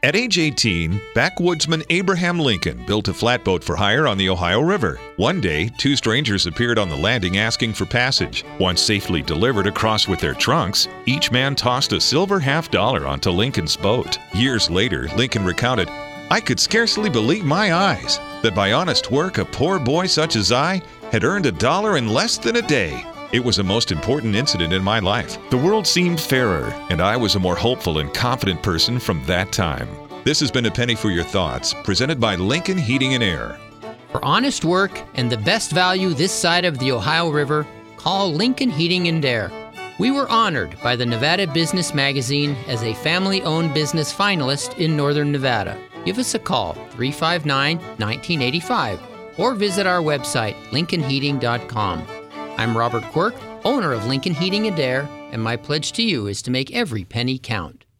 At age 18, backwoodsman Abraham Lincoln built a flatboat for hire on the Ohio River. One day, two strangers appeared on the landing asking for passage. Once safely delivered across with their trunks, each man tossed a silver $50 onto Lincoln's boat. Years later, Lincoln recounted, "I could scarcely believe my eyes that by honest work a poor boy such as I had earned $1 in less than a day. It was a most important incident in my life. The world seemed fairer, and I was a more hopeful and confident person from that time." This has been A Penny for Your Thoughts, presented by Lincoln Heating and Air. For honest work and the best value this side of the Ohio River, call Lincoln Heating and Air. We were honored by the Nevada Business Magazine as a family-owned business finalist in Northern Nevada. Give us a call, 359-1985, or visit our website, lincolnheating.com. I'm Robert Quirk, owner of Lincoln Heating and Air, and my pledge to you is to make every penny count.